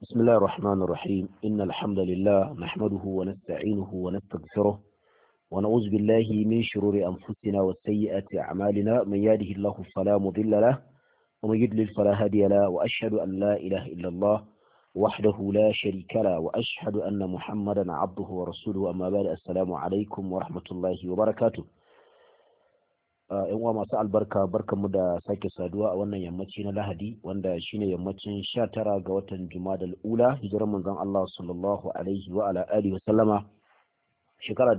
بسم الله الرحمن الرحيم إن الحمد لله نحمده ونستعينه ونستغفره ونعوذ بالله من شرور أنفسنا وسيئات أعمالنا من يهده الله فلا مضل له ومن يضلل فلا هادي له وأشهد أن لا إله إلا الله وحده لا شريك له وأشهد أن محمدا عبده ورسوله أما بعد السلام عليكم ورحمة الله وبركاته. yan uwa masu albarka barkanmu da sake saduwa a wannan yammaci na Lahadi wanda shine yammacin 19 ga watan Jumadal Ula hijirar manzon Allah sallallahu alaihi wa ala alihi wa sallama shekara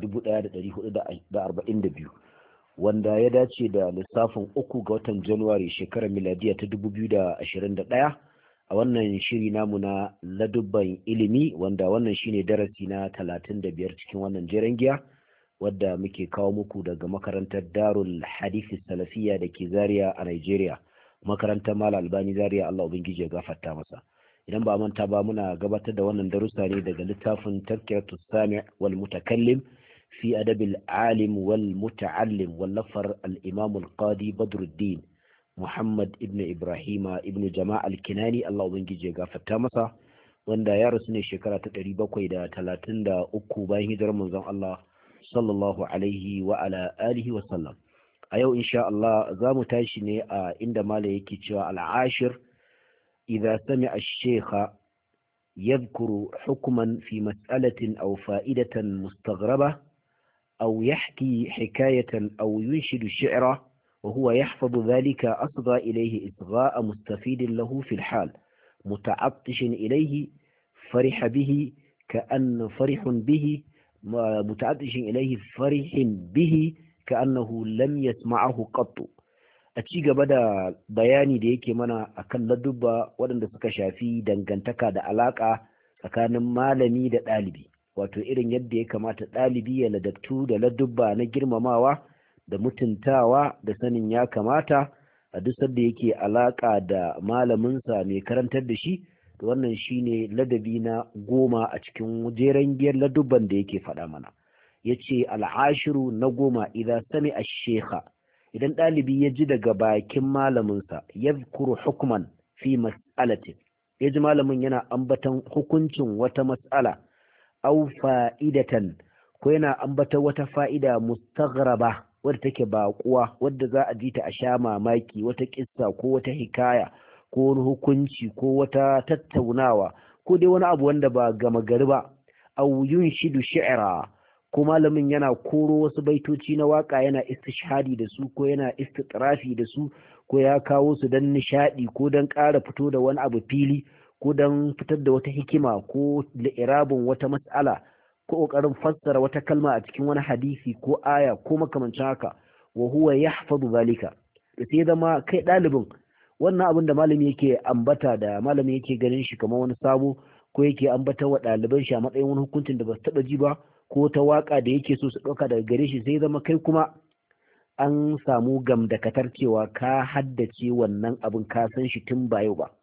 1442 wanda ya dace da lissafin 3 ga watan January shekarar miladiya ta 2021 a wannan shiri namu na ladubban ilimi wanda wannan shine darasi na 35 cikin wannan jeren giya wadda muke kawo muku daga makarantar Darul Hadith Salafiyya da ke Zaria a Nigeria, makarantar Malam Albani Zaria, Allah ubangiji ya gafarta masa. Idan ba manta ba muna gabatar da wannan darussa ne daga littafin Tazkiratus Sami' wal Mutakallim fi Adabil Alim wal Muta'allim wallafar al-Imam al-Qadi Badruddin Muhammad ibn Ibrahima ibn Jama'a al-Kinani, Allah ubangiji ya gafarta masa, wanda ya rasu ne shekara ta 733 bayan hijirar manzon Allah sallallahu alaihi wa ala alihi wa sallam. A yau insha Allah za mu tashi ne a inda malai yake cewa al'ashir idza sami'a ash-shaykha yadhkuru hukman fi mas'alatin aw fa'idatan mustaghraba aw yahki hikayatan aw yunshidu shi'ra wa huwa yahfazu dhalika asgha ilayhi isgha'a mustafidin lahu fi al-hal muta'attishin ilayhi fariha bihi ka'anna farihun bihi متعطش إليه فرح به كأنه لم يسمعه قط. أتشي بدا bayani da yake mana akan ladubba waɗanda suka shafi dangantaka da alaka tsakanin malami da ɗalibi, wato irin yadda ya kamata ɗalibi ya ladabtu da ladubba na girmamawa da mutuntawa da sanin ya kamata a duk sanda yake alaka da malaminsa mai karantar da shi. Wannan shine ladabi na 10 a cikin jeren giyar ladubban da yake faɗa mana. Yace al'ashiru na 10 idan sami ash-shaykha, idan ɗalibi ya ji daga bakin malaminsa yadhkuru hukman fi mas'alatin, ya ji malamin yana ambatan hukuncin wata mas'ala aw fa'idatan ko yana ambatan wata fa'ida mustaghraba wadda take baƙuwa wadda za a ji ta a sha mamaki, wata kissa ko wata hikaya ko wani hukunci ko wata tattaunawa ko dai wani abu wanda ba gama gari ba, aw yunshidu shi'ra ko malamin yana koro wasu baitoci na waka yana istishhadi da su ko yana istitrafi da su ko ya kawo su dan nishadi ko dan ƙara fito da wani abu fili ko dan fitar da wata hikima ko li'irabun wata mas'ala ko ƙoƙarin fassara wata kalma a cikin wani hadisi ko aya ko makamancin haka, wa huwa yahfazu zalika, da sai zama kai ɗalibin wannan abin da malami yake ambata da malami yake ganin shi kamar wani sabo ko yake ambata wa ɗaliban shi a matsayin wani hukuncin da ba su taɓa ji ba ko ta waka da yake so su ɗauka daga gare shi, sai zama kai kuma an samu gamdakatar cewa ka haddace wannan abin ka san shi tun ba yau ba.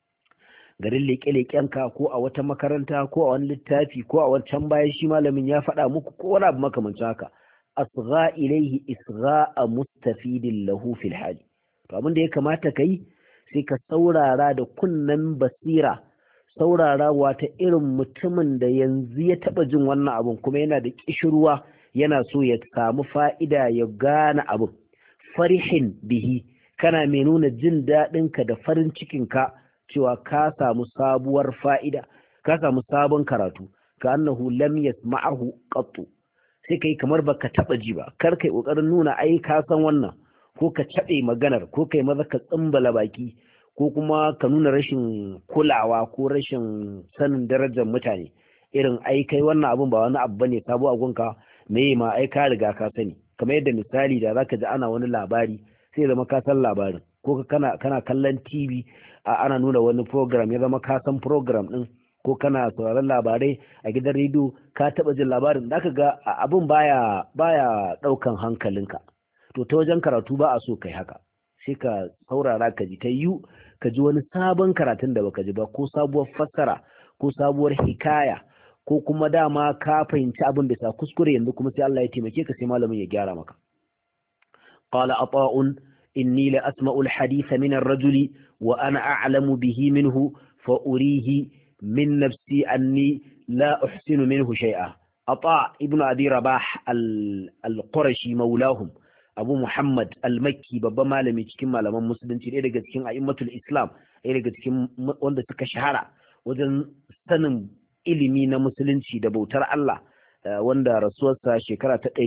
Garin leƙe-leƙenka ko a wata makaranta ko a wani littafi ko a wancan bayan shi malamin ya faɗa muku ko wani abu makamancin haka, asgha ilaihi isgha'a mustafidin lahu fil hali. To abin da ya kamata ka yi sai ka saurara da kunnen basira, saurarawa ta irin mutumin da yanzu ya taɓa jin wannan abin kuma yana da ƙishirwa yana so ya samu fa'ida ya gane abin. Farihin bihi, kana mai nuna jin daɗinka da farin cikinka cewa ka samu sabuwar fa'ida, ka samu sabon karatu, ka annahu lam yasma'ahu qattu, sai kai kamar baka taɓa ji ba, kar kai ƙoƙarin nuna ai ka san wannan, ko ka caɓe maganar ko kai maza ka tsumbala baki ko kuma ka nuna rashin kulawa ko rashin sanin darajar mutane, irin ai kai wannan abun ba wani abu bane sabo a gunka, me ma ai ka riga ka sani. Kamar yadda misali da zaka ji ana wani labari sai zama ka san labarin, ko kana kallon TV ana nuna wani program ya zama ka san program din, ko kana sauraron labarai a gidan rediyo ka taba jin labarin, zaka ga abun baya daukan hankalinka. To ta wajen karatu ba a so kai haka, sai ka saurara ka ji ta yiwu ka ji wani sabon karatun da baka ji ba, ko sabuwar fassara ko sabuwar hikaya, ko kuma dama ka fahimci abin bisa kuskure yanzu kuma sai Allah ya taimake ka sai malamin ya gyara maka. Qala ata'un inni la asma'u al-haditha min ar-rajuli wa ana a'lamu bihi minhu fa urihi min nafsi anni la uhsinu minhu shay'a. Ata ibn Abi Rabah al-Qurashi maulahum Abu Muhammad al-Makki, babban malami cikin malaman musulunci, ɗaya daga cikin a'immatul Islam, ɗaya daga cikin wanda suka shahara wajen sanin ilimi na musulunci da bautar Allah, wanda rasuwarsa shekara ta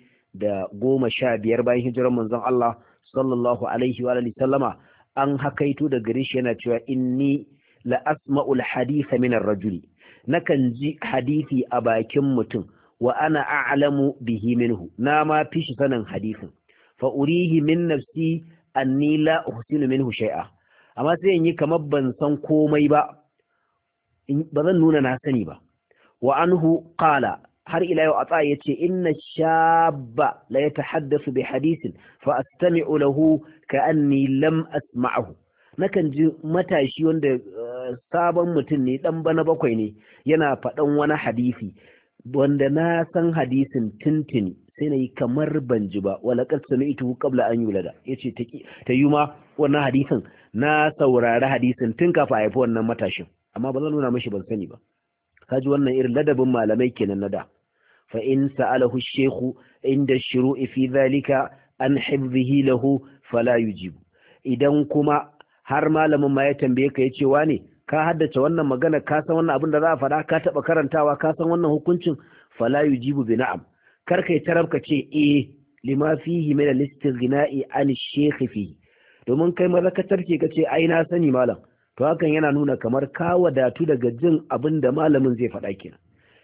115 bayan hijirar manzon Allah sallallahu alaihi wa alihi sallama. An hakaito da gare shi yana cewa inni la asma'ul haditha min ar-rajuli, nakan ji hadisi a bakin mutum wa ana a'lamu bihi minhu, na ma fi shi sanin hadisin, fa urihi min nafsi anni la uhsinu minhu shay'a, amma sai in yi kamar ban san komai ba, ba zan nuna na sani ba. Wa anhu qala, har ila yau Atsa yace inna shabba la yatahaddathu bi hadithin fa astami'u lahu ka'anni lam asma'ahu, nakan ji matashi wanda sabon mutum ne, dan bana bakwai ne, yana faɗan wani hadisi wanda na san hadisin tintini, sai na yi kamar ban ji ba. Wala qad sami'tuhu qabla an yulada, yace ta yi ma wannan hadisin na saurari hadisin tun kafa a haifi wannan matashin, amma ba zan nuna mashi ban sani ba. Kaji wannan irin ladabin malamai kenan na da. Fa in sa'alahu ash-shaykhu inda ash-shuru'i fi dhalika an hifdhihi lahu fala yujibu, idan kuma har malamin ma ya tambaye ka yace wane ka haddace wannan magana, ka san wannan abin da za a faɗa, ka taɓa karantawa, ka san wannan hukuncin, fala yujibu bi na'am, kar kai tarabka ce lima fihi min al-istighna'i an ash-shaykh fihi, domin kai mazakatar ce kace ai na sani malam, to hakan yana nuna kamar ka wadatu daga jin abin da malamin zai faɗa kenan.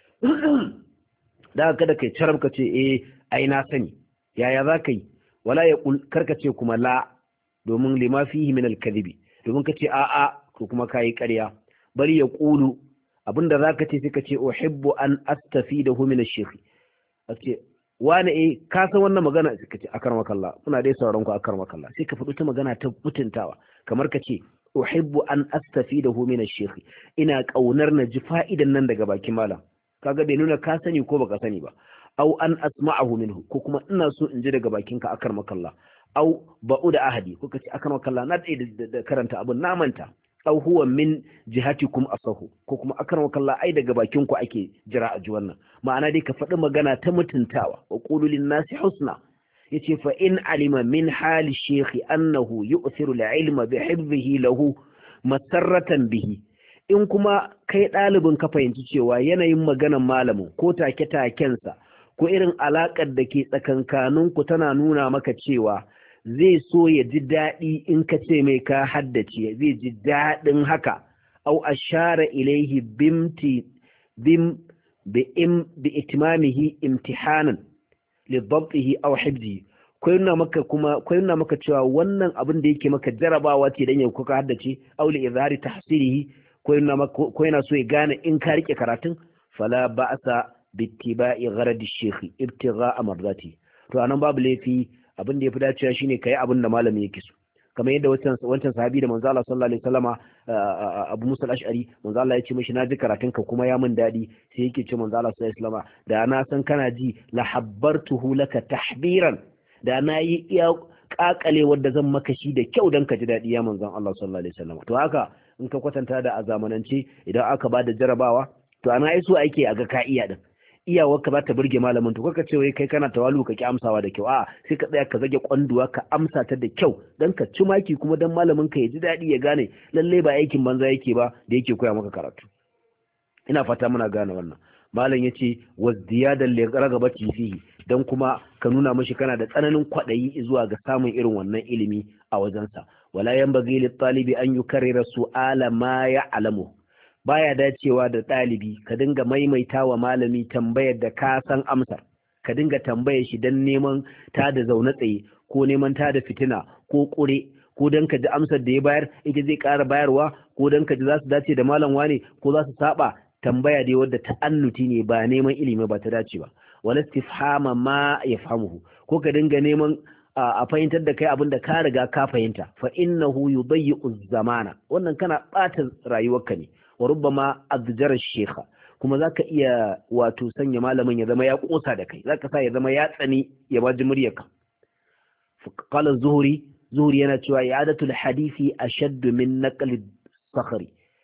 Da kada kai tarabka ce ai na sani, yaya za ka yi? Wala ya karka ce kuma la, domin lima fihi min al-kadhibi, domin ka ce a'a ko kuma kayi ƙarya. Bari ya ƙulu, abinda zaka ce sai ka ce uhibbu an astafidahu min ash-shaykh, kace wani ka san wannan magana, sai ka ce akarmakallah, muna dai sauran ku akarmakallah, sai ka faɗi ta magana ta mutuntawa, kamar ka ce uhibbu an astafidahu min ash-shaykh, ina kaunar na ji fa'idan nan daga bakin malam. Kaga bai nuna ka sani ko baka sani ba. Au an asma'ahu minhu, ko kuma ina so in ji daga bakinka akarmakallah. Au ba'u da ahadi, ko kace akarmakallah na da karanta abun na manta. Au huwa min jihatikum asahu, ko kuma akarmakallah ai daga bakinku ake jira a ji wannan. Ma'ana dai ka faɗi magana ta mutuntawa. Wa qulu lin-nasi husna, yace fa in alima min hali shaykhi annahu yu'thiru al-ilma bi hifdhihi lahu masarratan bihi, in kuma kai ɗalibin ka fahimci cewa yanayin maganan malamin ko take-takensa ko irin alaƙar da ke tsakankaninku tana nuna maka cewa zai so ya ji daɗi in ka ce mai ka haddace, zai ji daɗin haka. Au ashara ilaihi bi itimamihi imtihanan li dhabtihi aw hifzihi, ko yana maka cewa wannan abin da yake maka jarabawa ce dan ya kuka haddace, aw li izhari tahsilihi, ko yana so ya gane in ka rike karatun. Fala ba'sa bittiba'i gharadi shaykh ibtigha'a mardati, to anan babu laifi, abin da yafi dacewa shine kai abin da malami yake so, kamar yadda wancan sahabi da manzo Allah sallallahu alaihi wasallama Abu Musa al-Ash'ari, manzo Allah ya ce mishi na ji karatun ka kuma ya min dadi, sai yake ce manzo Allah sallallahu alaihi wasallama da na san kana ji la habbartuhu laka tahbiran, da na yi iya kakale wanda zan maka shi da kyau dan ka ji dadi ya manzon Allah sallallahu alaihi wasallama. To haka in ka kwatanta da a zamanance, idan aka bada jarabawa, to ana so ake a ga ka iya din, iyawarka za ta burge malamin, to kaka ce wai kai kana tawalu ka ki amsawa da kyau, a sai ka tsaya ka zage kwanduwa ka amsa ta da kyau dan ka ci maki, kuma dan malamin ka ya ji daɗi ya gane lalle ba aikin banza yake ba da yake koya maka karatu. Ina fata muna gane wannan. Malam yace wazdiyadan li ragabati fihi, dan kuma ka nuna mishi kana da tsananin kwadayi zuwa ga samun irin wannan ilimi a wajensa. Wala yanbaghi lit talibi an yukarrira su'ala ma ya'lamu, baya dacewa da ɗalibi ka dinga maimaita wa malami tambayar da ka san amsar, ka dinga tambayar shi don neman ta da zaune tsaye, ko neman ta da fitina ko ƙure, ko don ka ji amsar da ya bayar ita zai ƙara bayarwa, ko don ka ji za su dace da malam wane ko za su saba. Tambaya dai wadda ta'annuti ne, ba neman ilimi ba ta dace ba. Wala istifhama ma yafhamuhu, ko ka dinga neman a fahimtar da kai abin da ka riga ka fahimta, fa innahu yudayyi'u zamana, wannan kana ɓata rayuwarka ne. Wa rubbama azjara shekha, kuma zaka iya wato sanya malamin ya zama ya kosa da kai, zaka sa ya zama ya tsani ya baji muryarka. Qala zuhri yana cewa i'adatul hadisi ashaddu min naqli sakhri,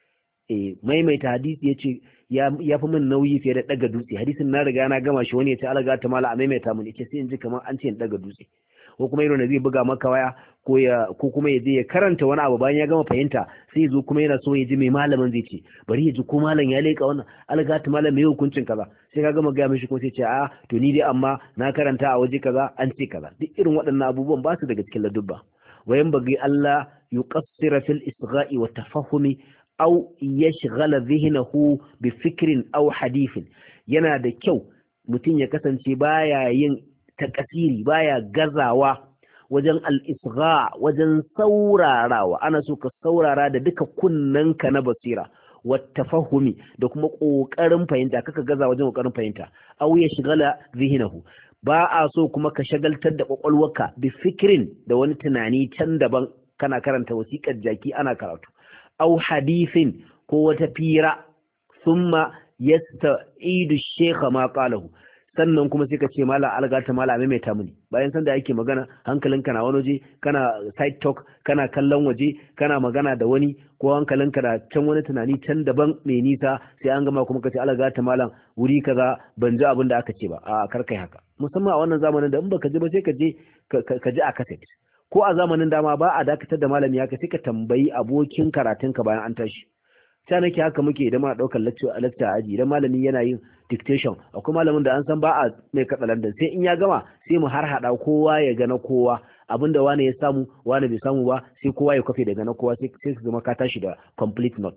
maimaita hadisi yace ya fi min nauyi fiye da daga dutse. Hadisin na riga na gama shi, wani ya ce alaga ta mala a maimaita mun, yace sai in ji kamar an ce in daga dutse. Ko kuma irin da zai buga maka waya ko kuma ya je ya karanta wani abu bayan ya gama fahimta, sai zo kuma yana so ya ji mai malamin zai ce, bari ya ji ko malam ya leka wannan, alaga ta malam mai hukuncin kaza, sai ka gama ga mishi ko sai ce a to ni dai amma na karanta a waje kaza an ce kaza. Duk irin waɗannan abubuwan ba su daga cikin ladubba. wayan bagi Allah yuqassira fil isgha'i wa tafahumi aw yashghala dhihnahu bi fikrin aw hadithin. Yana da kyau mutum ya kasance baya yin takasiri, baya gazawa wajen al-isgha, wajen saurarawa. Ana so ka saurara da duka kunnanka na basira, wattafahumi da kuma kokarin fahimta, kaka gaza wajen kokarin fahimta. Aw ya shigala zihinahu, ba a so kuma ka shagaltar da kwakwalwarka bi fikirin da wani tunani can daban, kana karanta wasiƙar jaki ana karatu. Aw hadithin, ko wata fira. Thumma yasta'idu shaykha ma qalahu, sannan kuma sai ka ce mala algata mala maimaita muni. Bayan sanda yake magana hankalinka na wani waje, kana side talk, kana kallon waje, kana magana da wani, ko hankalinka da can wani tunani can daban mai nisa, sai an gama kuma ka ce algata malam wuri kaza ban ji abin da aka ce ba. A kar kai haka, musamman a wannan zamanin da in baka ji ba sai ka je ka ji a cassette. Ko a zamanin dama ba a dakatar da malami haka, sai ka tambayi abokin karatunka bayan an tashi. sai nake haka muke idan ma daukar lecture a aji, idan malami yana yin dictation, akwai malamin da an san ba a mai katsalandan, sai in ya gama sai mu har hada kowa ya ga na kowa, abinda wani ya samu wani bai samu ba sai kowa ya kafe daga na kowa, sai su zama ka tashi da complete note.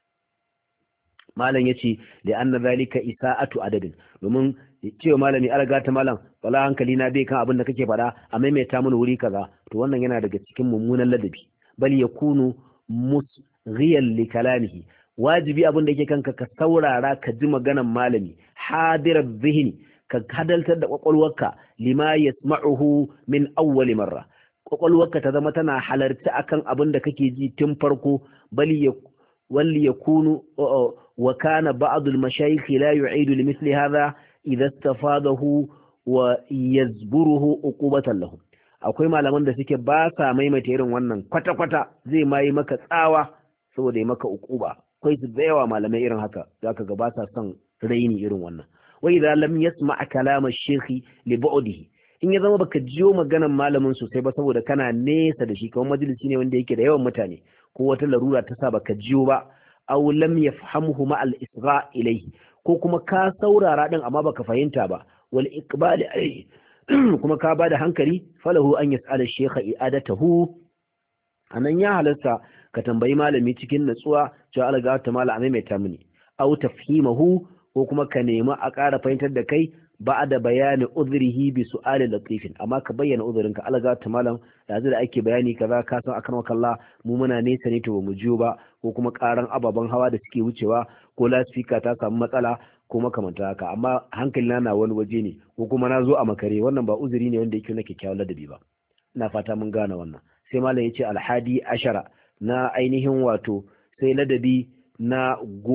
Malam yace da anna zalika isa'atu adadin, domin cewa malami algata malam wala hankali na bai kan abin da kake faɗa a maimaita mana wuri kaza, to wannan yana daga cikin mummunan ladabi. Bal yakunu musghiyan li kalamihi, wajibi abin da yake kanka ka saurara ka ji maganan malami, hadirar zihni, ka hadaltar da kwakwalwarka lima yasma'uhu min awwali marra, kwakwalwarka ta zama tana halarci akan abin da kake ji tun farko. Wal yakunu wa kana ba'd al mashayikh la yu'idu li mithli hadha idha istafadahu wa yazburuhu uqubatan lahu. Akwai malaman da suke ba sa maimaita irin wannan kwata-kwata, zai ma yi maka tsawa saboda ya maka uquba. Akwai su da yawa malamai irin haka, zaka ga ba sa son raini irin wannan. Wa idza lam yasma' kalam ash-shaykh li bu'dihi, in ya zama baka jiyo maganan malamin sosai ba saboda kana nesa da shi, kamar majalisi ne wanda yake da yawan mutane, ko wata larura ta sa baka jiyo ba. Aw lam yafhamhu ma al-isgha ilayhi, ko kuma ka saurara din amma baka fahimta ba. Wal iqbal alayhi, kuma ka bada hankali, falahu an yas'ala ash-shaykha i'adatahu. Anan ya halarta ka tambayi malami cikin natsuwa cewa alga ta malami mai ta mini. Aw tafhimahu, ko kuma ka nemi a ƙara fahimtar da kai ba'da bayani udhrihi bi su'ali latifin, amma ka bayyana udhrinka. Alga ta malam yanzu da ake bayani kaza ka san akan wakalla mu muna nesa ne to bamu jiyo ba, ko kuma ƙaran ababen hawa da suke wucewa, ko lasfika ta samu matsala ko makamanta haka, amma hankalina na wani waje ne, ko kuma na zo a makare. Wannan ba uzuri ne wanda yake na kyakkyawan ladabi ba. Ina fata mun gane wannan. Sai malam ya ce alhadi ashara, na ainihin wato sai ladabi na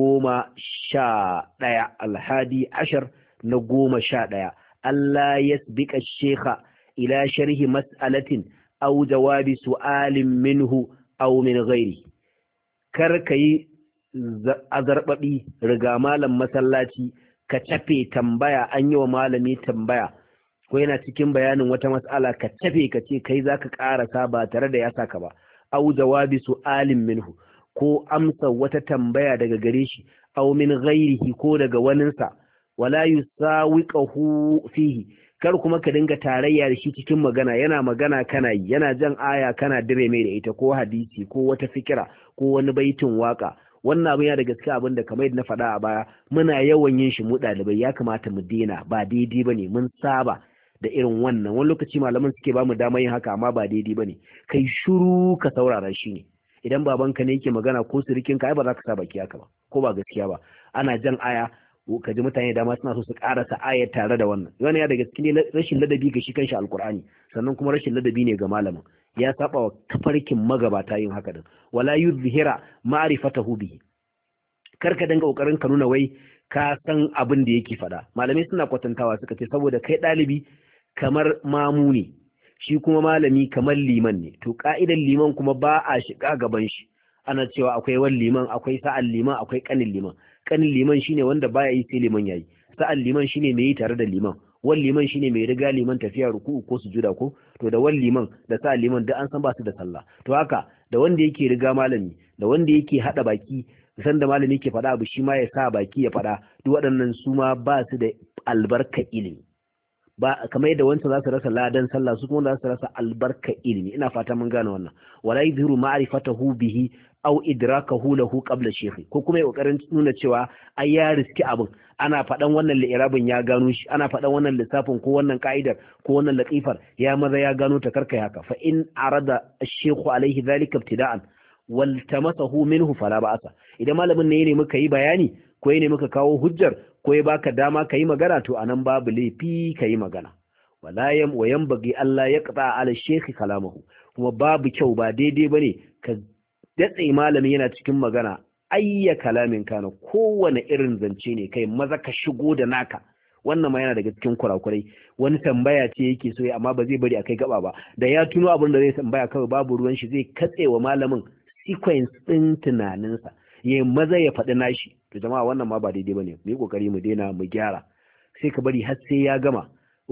11. Alhadi ashar na 11. Allah yasbika shekha ila sharhi mas'alatin aw jawabi su'alin minhu aw min ghairi. Kar ka yi azarbabi riga malam masallaci ka tafe tambaya, an yi wa malami tambaya ko yana cikin bayanin wata mas'ala ka tafe ka ce kai zaka karasa ba tare da ya saka ba. Aw jawabi su'alin minhu, ko amsa wata tambaya daga gare shi, aw min ghairihi, ko daga waninsa. Wala yusawiqahu fihi, kar kuma ka dinga tarayya da shi cikin magana, yana magana kana yi, yana jan aya kana dire mai da ita, ko hadisi ko wata fikira ko wani baitin waka. Wannan abin ya da gaske abin da kamar yadda na faɗa a baya muna yawan yin shi mu ɗalibai, ya kamata mu daina, ba daidai bane, mun saba da irin wannan. Wani lokaci malaman suke ba mu damar yin haka, amma ba daidai bane. Kai shiru ka saurara shi ne. Idan babanka ne yake magana ko sirikinka, ai ba za ka sa baki haka ba, ko ba gaskiya ba. Ana jan aya, ka ji mutane dama suna so su karasa ayar tare da wannan. Wannan ya daga cikin rashin ladabi ga shi kanshi alkur'ani, sannan kuma rashin ladabi ne ga malamin. Ya saba wa tafarkin magabata yin haka din. Wala yuzhira ma'rifatahu bihi, kar ka dinga kokarin ka nuna wai ka san abin da yake faɗa. Malamai suna kwatantawa suka ce saboda kai ɗalibi kamar mamu ne, shi kuma malami kamar liman ne. To ka'idan liman kuma ba a shiga gaban shi, ana cewa akwai wal liman, akwai sa'al liman, akwai kanin liman. Kanin liman shine wanda baya yi sai liman yayi. Sa'al liman shine mai yi tare da liman. Wal liman shine mai riga liman tafiya ruku'u ko sujuda ko. To da wal liman da sa'al liman duk an san ba su da sallah. To haka da wanda yake riga malami, da wanda yake hada baki san da malami yake faɗa abu shi ma ya sa baki ya faɗa, duk waɗannan su ma ba su da albarka ilimi. Ba kamar yadda wancan za su rasa ladan sallah, su kuma za su rasa albarka ilimi. Ina fata mun gane wannan. Wala yadhuru ma'rifatahu bihi aw idrakahu lahu qabla shaykhi, ko kuma ya kokarin nuna cewa ai ya riski abin, ana faɗan wannan li'irabin ya gano shi, ana faɗan wannan lissafin ko wannan ka'idar ko wannan latifar ya maza ya gano ta, karkai haka. Fa in arada ash-shaykhu alayhi dhalika ibtida'an waltamasahu minhu fala ba'asa. Idan malamin ne ya nemi ka yi bayani ko ya nemi ka kawo hujjar ko ya baka dama ka yi magana, to anan babu laifi ka yi magana. Wala wa yanbaghi Allah ya qata ala shaykhi kalamahu, kuma babu kyau, ba daidai bane ka datse malami yana cikin magana, ayya kalamin kana, kowane irin zance ne kai maza ka shigo da naka. Wannan ma yana daga cikin kurakurai. Wani tambaya ce yake so amma ba zai bari akai gaba ba, da ya tuno abin da zai tambaya kawai babu ruwan shi, zai katse wa malamin sequence din tunaninsa, yayi maza ya faɗi nashi. To jama'a wannan ma ba daidai bane, mu yi kokari mu daina, mu gyara. Sai ka bari har sai ya gama.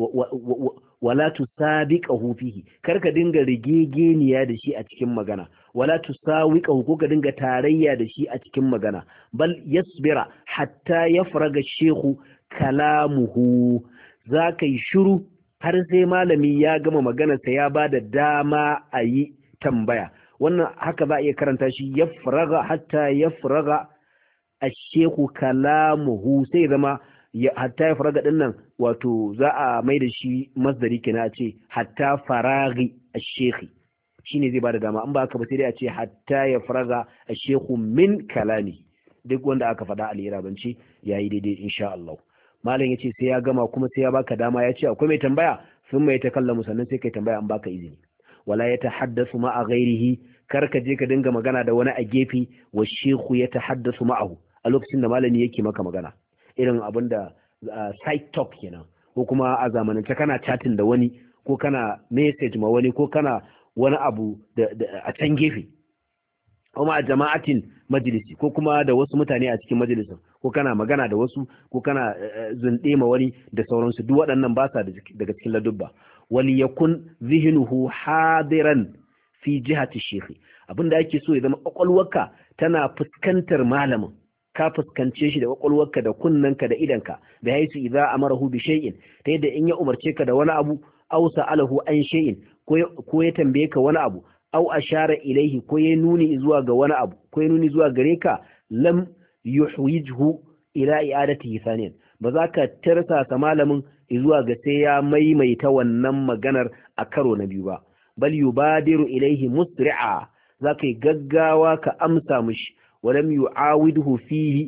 Wala tusabiqahu fihi, kar ka dinga rigegeniya da shi a cikin magana. Wala tusawiqahu, ko ka dinga tarayya da shi a cikin magana. Bal yasbira hatta yafraga shehu kalamuhu, za ka yi shiru har sai malami ya gama maganarsa, ya ba da dama a yi tambaya. Wannan haka za a iya karanta shi, yafraga hatta yafraga ash-shehu kalamuhu, sai zama hatta yafraga din nan wato za a mai da shi masdari kenan, a ce hatta faraghi ash-shekhi, shine zai bada dama. In ba haka ba sai dai a ce hatta yafraga ash-shehu min kalami. Duk wanda aka faɗa al-irabance yayi daidai insha Allah. Malam yace sai ya gama kuma sai ya baka dama, ya ce akwai mai tambaya, sun mai takallamu, sannan sai kai tambaya an baka izini. Wala ya tahaddasu ma'a ghairihi, kar ka je ka dinga magana da wani a gefe, wa shehu ya tahaddasu ma'ahu, a lokacin da malami yake maka magana, irin abin da side talk kenan, ko kuma a zamanance kana chatting da wani, ko kana message ma wani, ko kana wani abu a can gefe, kuma a jama'atin majalisi, ko kuma da wasu mutane a cikin majalisin, ko kana magana da wasu, ko kana zunde ma wani da sauransu. Duk waɗannan ba sa daga cikin ladubba. Waliyakun zihnuhu hadiran fi jihati shekhi, abinda ake so ya zama kwakwalwarka tana fuskantar malamin, ka fuskance shi da kwakwalwarka da kunnanka da idanka, da haisu idza amarahu bi shay'in, ta yadda in ya umarce ka da wani abu, aw sa'alahu an shay'in, ko ya tambaye ka wani abu, aw ashara ilaihi, ko ya nuni zuwa ga wani abu, ko ya nuni zuwa gare ka, lam yuhwijhu ila i'adatihi thaniyan, ba za ka tarsasa malamin zuwa ga sai ya maimaita wannan maganar a karo na biyu ba. Bal yubadiru ilaihi musri'a, za ka yi gaggawa ka amsa mishi. Walam yu'awidhu fihi,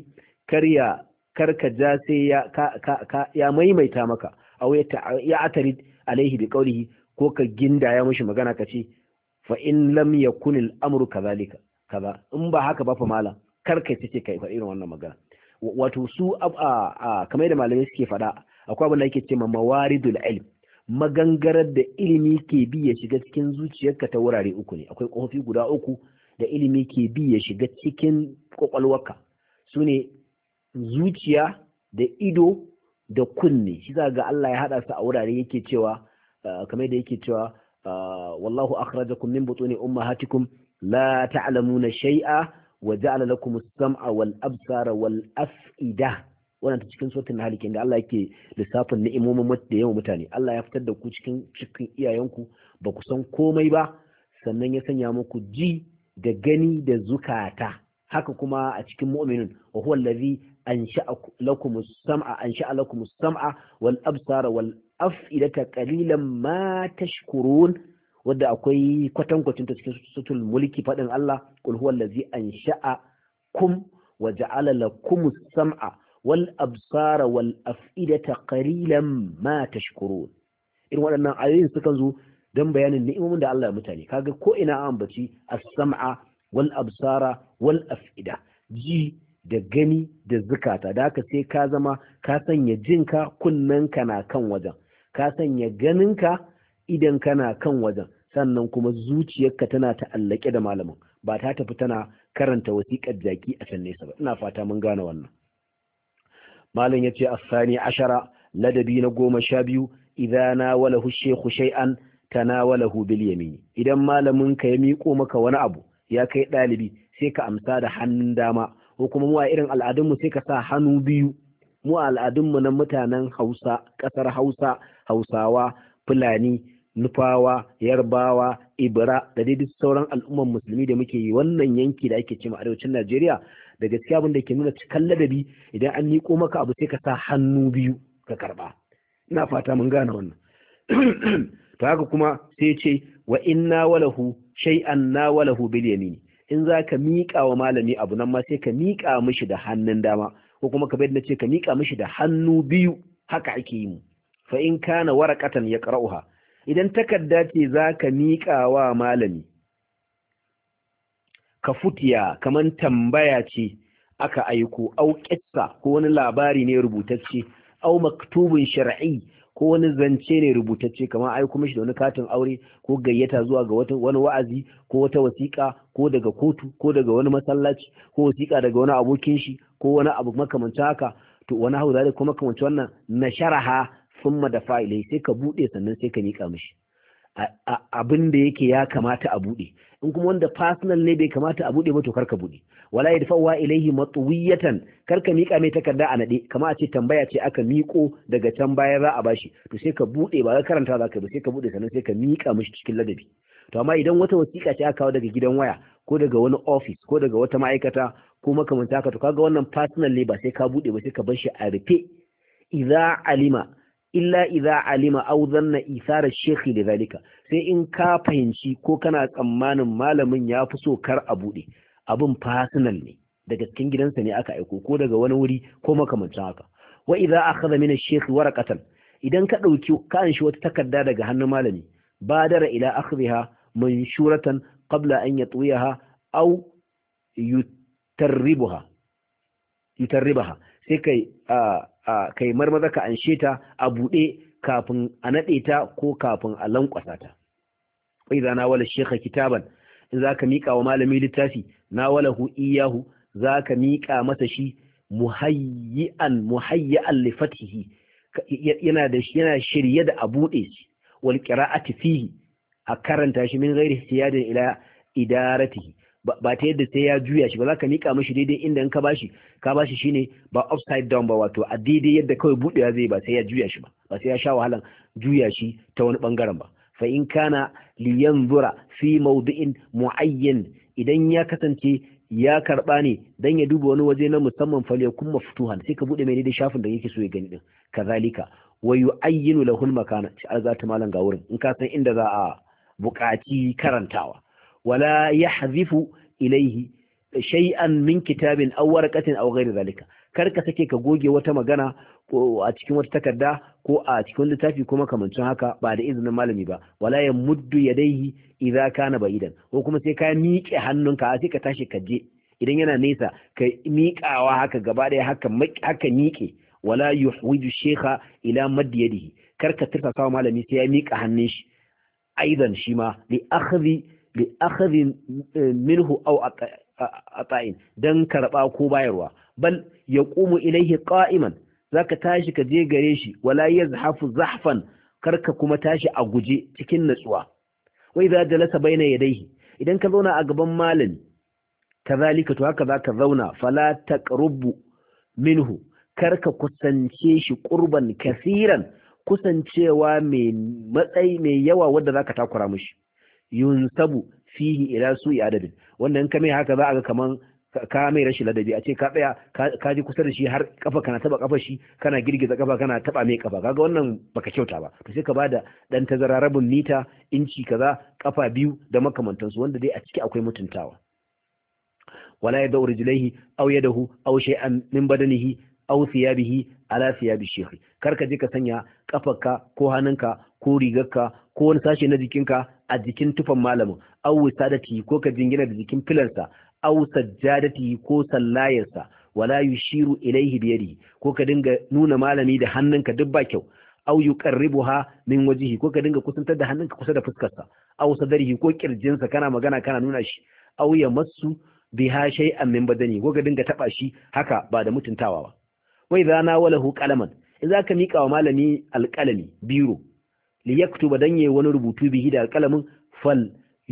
karka ja sai ya maimaita maka, aw ya atarid alaihi bi qawlihi, ko ka gindaya mishi magana ka ce fa in lam yakun al-amru kadhalika kaza, in ba haka ba fa malam, karka ce kai fa irin wannan magana. Wato su kamar da malamai suke faɗa, akwai abin da yake ce ma mawaridul ilm, magangarar da ilimi ke bi ya shiga cikin zuciyarka ta wurare uku ne. Akwai kofofi guda uku da ilimi ke bi ya shiga cikin kwakwalwarka, su ne zuciya da ido da kunne. Shi za ga Allah ya haɗa su a wurare, yake cewa kamar da yake cewa wallahu akhrajakum min butuni ummahatikum la ta'lamuna shay'a wa ja'ala lakum as-sam'a wal absara wal af'ida. Wannan ta cikin suratul nahl kenan da Allah yake lissafin ni'imomin da yawan mutane. Allah ya fitar da ku cikin iyayenku, ba ku san komai ba, sannan ya sanya muku ji da gani da zukata. Haka kuma a cikin mu'minun, wa huwa allazi ansha'a lakum as-sam'a wal absara wal af'idata qalilan ma tashkurun, wadda akwai kwatankwacin ta cikin suratul mulki fadin Allah, qul huwa allazi ansha'akum wa ja'ala lakum as-sam'a wal absara wal af'idata qalilan ma tashkurun. Irin waɗannan ayoyin sukan zo don bayanin ni'imomin da Allah ya mutane. Kaga ko ina an ambaci as-sam'a wal absara wal af'ida, ji da gani da zukata. Da haka sai ka zama ka sanya jinka, kunnanka na kan wajen, ka sanya ganinka, idanka na kan wajen, sannan kuma zuciyarka tana ta'allake da malamin, ba ta tafi tana karanta wasiƙar jaki a can nesa ba. Ina fata mun gane wannan. malam yace as-sani ashara, ladabi na 12, idza nawalahu shaykhu shay'an tanawalahu bil yamin. Idan malamin ka ya miko maka wani abu ya kai dalibi, sai ka amsa da hannun dama, ko kuma mu a irin al'adunmu sai ka sa hannu biyu. Mu a al'adunmu na mutanen Hausa, ƙasar Hausa, Hausawa, Fulani, Nufawa, Yarbawa, Ibra da dai duk sauran al'umman musulmi da muke yi wannan yanki da ake cewa arewacin Najeriya, da gaskiya abin da ke nuna cikan ladabi idan an miƙo maka abu sai ka sa hannu biyu ka karba. Ina fata mun gane wannan. To haka kuma sai ce wa inna walahu shay'an nawalahu bil yamin. In zaka miƙa wa malami abu nan ma sai ka miƙa mishi da hannun dama, ko kuma ka bayyana ce ka miƙa mishi da hannu biyu. Haka ake yi mu. Fa in kana waraqatan yaqra'uha, idan takarda ce zaka miƙa wa malami, ka futiya kaman tambaya ce aka aiko, au qissa ko wani labari ne rubutacce, au maktubun shar'i ko wani zance ne rubutacce, kamar aiko mishi da wani katin aure ko gayyata zuwa ga wani wa'azi ko wata wasiƙa ko daga kotu ko daga wani masallaci ko wasiƙa daga wani abokin shi ko wani abu makamancin haka, to wani hau da kuma makamancin wannan na sharaha summa da fa'ilai, sai ka buɗe sannan sai ka miƙa mishi abin da yake ya kamata a buɗe. In kuma wanda personal ne bai kamata a buɗe ba to karka buɗe. Wala yadfa'u ilaihi matwiyatan, karka miƙa mai takarda a nade, kamar a ce tambaya ce aka miƙo daga can baya za a bashi, to sai ka buɗe, ba ka karanta za ka ba, sai ka buɗe sannan sai ka miƙa mishi cikin ladabi. To amma idan wata wasiƙa ce aka kawo daga gidan waya ko daga wani office ko daga wata ma'aikata ko makamanta haka, to kaga wannan personal ne ba sai ka buɗe ba, sai ka bar shi a rufe. Idza alima aw dhanna isara shekhi lidhalika, sai in ka fahimci ko kana tsammanin malamin ya fi so kar a bude abun personal ne, daga cikin gidansa ne aka aiko ko daga wani wuri ko makamancin haka. Wa idza akhadha min ash-shaykh waraqatan, idan ka dauki ka anshi wata takarda daga hannun malami, badara ila akhdhiha manshuratan qabla an yatwiyaha aw yutarribaha, sai kai marmaza ka anshe ta a buɗe kafin a naɗe ta ko kafin a lankwasa ta. Wai za na wala shekha kitaban, in za ka miƙa wa malami littafi, na wala hu iyahu, za ka miƙa masa shi muhayyi'an li fatihi, yana shirye da a buɗe shi, wal qira'ati fihi, a karanta shi min ghairi siyadin ila idaratihi, ba ta yadda sai ya juya shi ba, za ka miƙa mashi daidai inda in ka bashi shine ba upside down ba, wato a daidai yadda kawai buɗewa zai, ba sai ya juya shi ba sai ya sha wahalan juya shi ta wani bangaren ba. Fa in kana liyanzura fi mawdi'in muayyan, idan ya kasance ya karba ne dan ya duba wani waje na musamman, falyakun maftuhan, sai ka buɗe mai daidai shafin da yake so ya gani din. Kazalika wa yu'ayyinu lahu al-makana, za ta malan ga wurin in ka san inda za a buƙaci karantawa. ولا يحذف إليه شيئا من كتاب أو ورقة أو غير ذلك. karka sake ka goge wata magana ko a cikin wata takarda ko a cikin littafi kuma kamancin haka ba da izinin malami ba. Wala ya muddu yadayhi idza kana ba'idan, ko kuma sai ka miƙe hannunka sai ka tashi ka je, idan yana nesa ka miƙawa haka gaba ɗaya haka miƙe. Wala yuhwiju shaykha ila madd yadihi, karka tirka kawo malami sai ya miƙa hannun shi aidan shi ma li akhadhi minhu aw ata'in, dan karba ko bayarwa. Bal yaqumu ilayhi qa'iman, zaka tashi ka je gare shi. Wala yazhafu zahfan, karka kuma tashi a guje cikin natsuwa. Wa idza jalasa baina yadayhi, idan ka zauna a gaban malami, kazalika to haka zaka zauna. Fala taqrubu minhu, karka kusance shi qurban kaseeran, kusancewa mai matsayi mai yawa wanda zaka takura mishi. Yunsabu fihi ila su'i adadin, wannan ka mai haka za a ga kaman ka mai rashin ladabi, a ce ka tsaya ka ji kusa da shi har kafa kana taba kafa shi, kana girgiza kafa kana taba mai kafa, kaga wannan baka kyauta ba. To sai ka bada dan tazara rabin mita, inci kaza, kafa biyu da makamantansu, wanda dai a ciki akwai mutuntawa. Wala yadau rijlaihi aw yadahu aw shay'an min badanihi aw thiyabihi ala thiyabi shaykh, karka je ka sanya kafarka ko hannunka ko rigarka ko wani sashe na jikinka a jikin tufan malamin, aw wisadati, ko ka jingina da jikin filansa, aw sajjadati, ko sallayarsa. Wala yushiru ilaihi bi yadihi, ko ka dinga nuna malami da hannunka, duk ba kyau. Aw yuqarribuha min wajhihi, ko ka dinga kusantar da hannunka kusa da fuskarsa. Aw sadarihi, ko kirjinsa kana magana kana nuna shi. Aw yamassu biha shay'an min badani ko ka dinga taba shi haka ba da mutuntawa ba. Wai za na walahu qalaman in zaka mika wa malami alqalami biro li yaktuba dan yayi wani rubutu bihi da alqalamin fal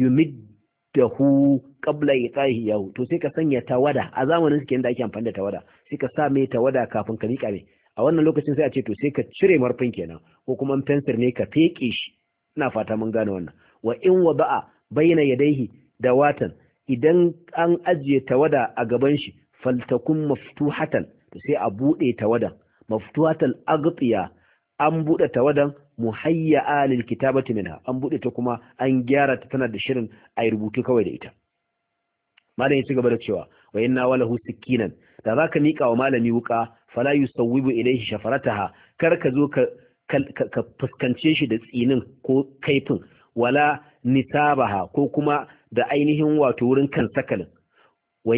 yumiddahu qabla itahi yahu to sai ka sanya tawada a zamanin su da ake amfani da tawada sai ka sa mai tawada kafin ka mika mai a wannan lokacin sai a ce to sai ka cire marfin kenan ko kuma fensir ne ka feke shi ina fata mun gane wannan. Wa in wada'a bayna yadayhi dawatan idan an ajiye tawada a gaban shi faltakun maftuhatan to sai a bude tawadan maftuhatal aghtiya an bude tawadan muhayya'a lil kitabati minha an bude ta kuma an gyara ta tana da shirin ai rubutu kawai da ita. Malam ya ci gaba da cewa wa inna walahu sikinan da zaka mika wa malami wuka fala yusawwibu ilayhi shafarataha kar ka zo ka fuskance shi da tsinin ko kaifin wala nisabaha ko kuma da ainihin wato wurin kan sakalin wa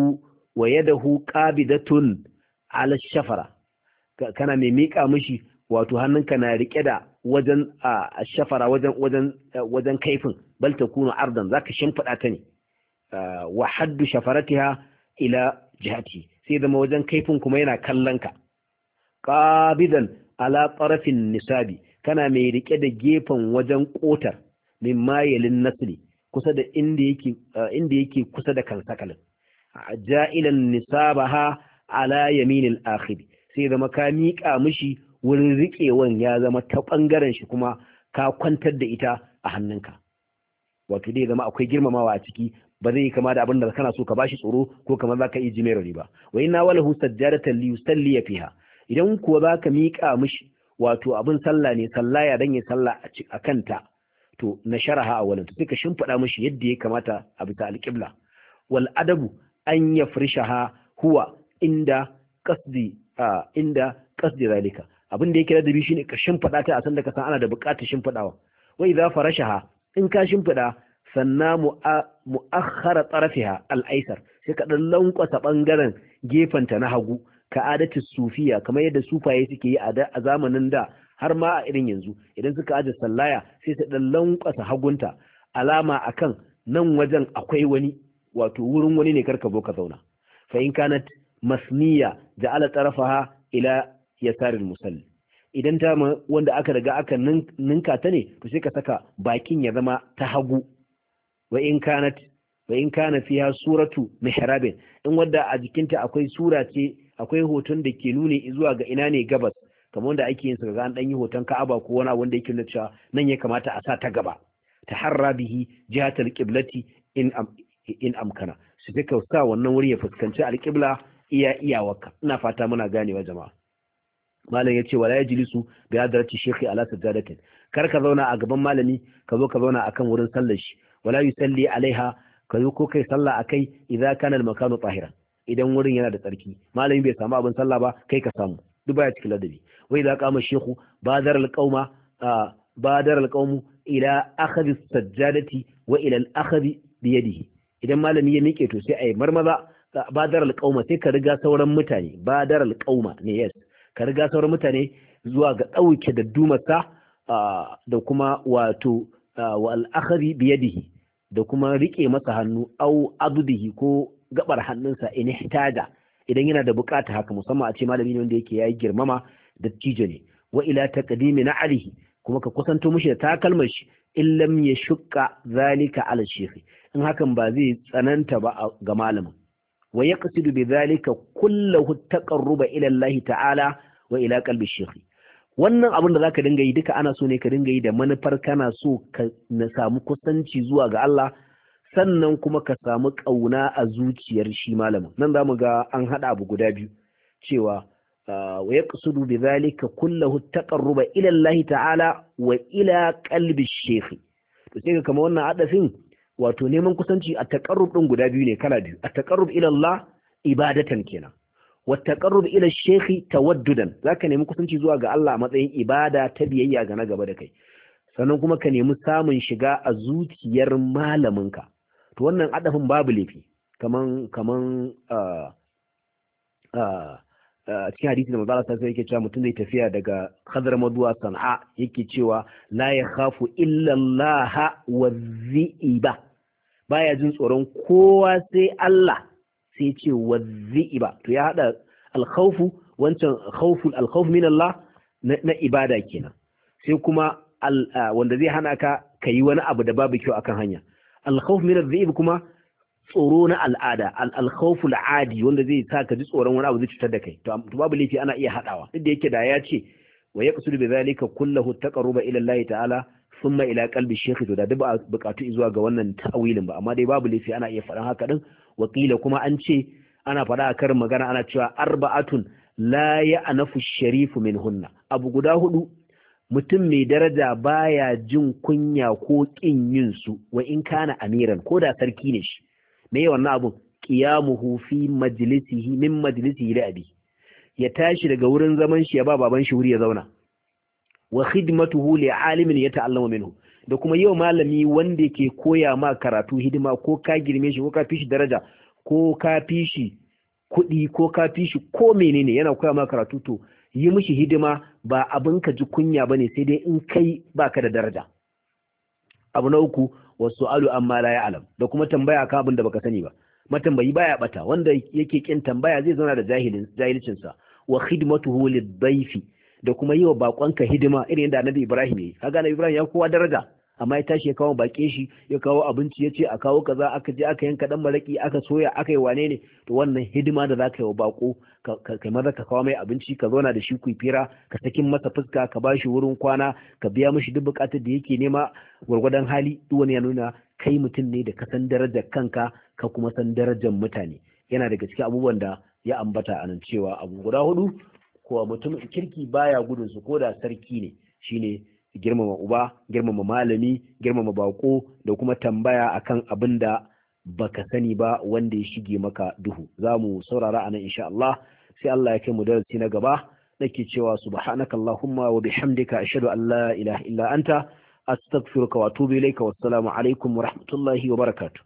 yadahu qabidatun ala shafara kana mai mika mishi wato hannunka na rike da wajen shafara wajen kaifin bal takunu ardan zaka shimfida ta ne wa haddu shafaratiha ila jihati sai zama wajen kaifin kuma yana kallon ka qabidan ala tarafin nisabi kana mai rike da gefen wajen kotar min mayilin nasli kusa da inda yake kusa da kan sakalin ja'ilan nisabaha ala yaminil akhir sai zama ka miƙa mishi wurin riƙewan ya zama ta ɓangaren shi kuma ka kwantar da ita a hannunka wato dai zama akwai girmamawa a ciki ba zai kama da abin da kana so ka bashi tsoro ko kamar zaka yi jimerari ba. Wa inna walahu sajjadatan li yusalli fiha idan kuwa zaka miƙa mishi wato abin sallah ne sallaya dan ya sallah a kanta to na sharaha awalan to sai ka shimfida mishi yadda ya kamata a bisa alqibla wal adabu an yafrishaha huwa inda qasdi zalika abin da yake da dabi shine ka shimfida ta a san da ka san ana da buƙatar shimfidawa wa idza farashaha in ka shimfida sanna mu'akhkhara tarafiha al-aysar sai ka dan lankwasa bangaren gefanta na hagu ka adatu sufiya kamar yadda sufaye suke yi a zamanin da har ma a irin yanzu idan suka aje sallaya sai su dan lankwasa hagunta alama akan nan wajen akwai wani wato wurin wani ne karka zo ka zauna fa in kanat masniya ja'ala tarafaha ila yasaril musalli idan ta wanda aka riga aka ninka ta ne to sai ka saka bakin ya zama ta hagu wa in kana fiha suratu mihrabin in wanda a jikinta akwai sura ce akwai hoton da ke nuni zuwa ga ina ne gabas kamar wanda ake yin sa ga an dan yi hoton Ka'aba ko wani wanda yake nuna cewa nan ya kamata a sa ta gaba taharra bihi jihatal qiblati in amkana su take sa wannan wuri ya fuskanci alqibla iyawarka ina fata muna ganewa jama'a. Malam yace wala yajlisu bi hadrati shaykhi ala sajadatin kar ka zauna a gaban malami ka zo ka zauna akan wurin sallar shi wala yusalli alaiha ka zo ko kai sallah akai idza kana al-makanu tahiran idan wurin yana da tsarki malami bai samu abin sallah ba kai ka samu duk baya cikin ladabi wai idza qama shaykhu badara al-qawmu ila akhadhi as-sajadati wa ila al-akhadhi bi yadihi idan malami ya miƙe to sai ai marmaza badara al-qawma sai ka riga sauran mutane badara al-qawma ne yes ka riga sauran mutane zuwa ga ɗauke da dumarsa da kuma wato wa al'akhari biyadihi da kuma riƙe masa hannu au adudihi ko gabar hannunsa in hitaja idan yana da bukata haka musamman a ce malami ne wanda yake yayi girmama da tijo ne wa ila taqdimi na'alihi kuma ka kusanto mishi da takalmar shi in lam yashqa zalika ala shaykh in hakan ba zai tsananta ba ga malamin wa yaqsidu bi dhalika kullahu taqarruba ila Allah ta'ala wa ila qalbi shaykh wannan abin da zaka dinga yi duka ana so ne ka dinga yi da manufar kana so ka na samu kusanci zuwa ga Allah sannan kuma ka samu kauna a zuciyar shi malamin nan zamu ga an hada abu guda biyu cewa wa yaqsidu bi dhalika kullahu taqarruba ila Allah ta'ala wa ila qalbi shaykh to sai kamar wannan hadafin wato neman kusanci a taqarrub din guda biyu ne kala biyu a taqarrub ila Allah ibadatan kenan wa taqarrub ila shaykh tawaddudan zaka nemi kusanci zuwa ga Allah a matsayin ibada ta biyayya ga na gaba da kai sannan kuma ka nemi samun shiga a zuciyar malaminka to wannan adafin babu laifi kaman cikin hadisi da manzo Allah sai yake cewa mutum zai tafiya daga Hadramaut zuwa Sana'a yake cewa la yakhafu illa Allah wa dhiba baya jin tsoron kowa sai Allah, sai ce wadhiba. To ya hada al-khawfu, wancan al-khawf min Allah na ibada kenan, sai kuma wanda zai hana ka yi wani abu da babu kyau akan hanya. Al-khawf min adh-dhi'b kuma tsoro na al'ada, al-khawf al-'adi wanda zai sa ka ji tsoron wani abu zai cutar da kai. To babu laifi ana iya hadawa, duk da yake da ya ce wa yaqsudu bi dhalika kullahu taqarruba ila Allah ta'ala thumma ila qalbi shaykh, to da duk bukatu zuwa ga wannan ta'awilin ba, amma dai babu laifi ana iya faɗan haka din. Wakila kuma an ce ana faɗa a karin magana ana cewa arba'atun la ya'nafu sharifu minhunna, abu guda hudu mutum mai daraja baya jin kunya ko kin yin su, wa in kana amiran, ko da sarki ne shi. Me wannan abun? Qiyamuhu fi majlisihi min majlisihi li abi, ya tashi daga wurin zaman shi ya ba baban shi wuri ya zauna. Wa khidmatuhu li alimin yata'allamu minhu, da kuma yau malami wanda ke koya ma karatu hidima, ko ka girme shi ko ka fi shi daraja ko ka fi shi kuɗi ko ka fi shi ko menene, yana koya ma karatu, to yi mishi hidima ba abin ka ji kunya bane, sai dai in kai baka da daraja. Abu na uku, wasu alu amma la ya'lam, da kuma tambaya kan abin da baka sani ba. Matambayi baya bata, wanda yake kin tambaya zai zauna da jahilcin sa. Wa khidmatuhu lidhayfi, da kuma yi wa bakonka hidima irin yadda Annabi Ibrahim yayi. Kaga Annabi Ibrahim ya kowa daraja, amma ya tashi ya kawo bakin shi, ya kawo abinci, ya ce a kawo kaza, aka je aka yanka dan maraki, aka soya, aka yi wane ne. To wannan hidima da zaka yi wa bako, kai maza ka kawo mai abinci, ka zauna da shi ku fira, ka sakin masa fuska, ka bashi wurin kwana, ka biya mishi duk bukatar da yake nema gwargwadon hali. Duk wani ya nuna kai mutum ne da ka san darajar kanka, ka kuma san darajar mutane. Yana daga cikin abubuwan da ya ambata a nan cewa abu guda hudu ko mutum kirki baya gudun su, ko da sarki ne, shine girmama uba, girmama malami, girmama bako, da kuma tambaya akan abin da baka sani ba wanda ya shige maka duhu. Za mu saurara anan insha Allah, sai Allah ya kai mu darasi na gaba. Nake cewa subhanaka allahumma wa bihamdika ashhadu an la ilaha illa anta astaghfiruka wa atubu ilayka. Wassalamu alaikum wa rahmatullahi wa barakatuh.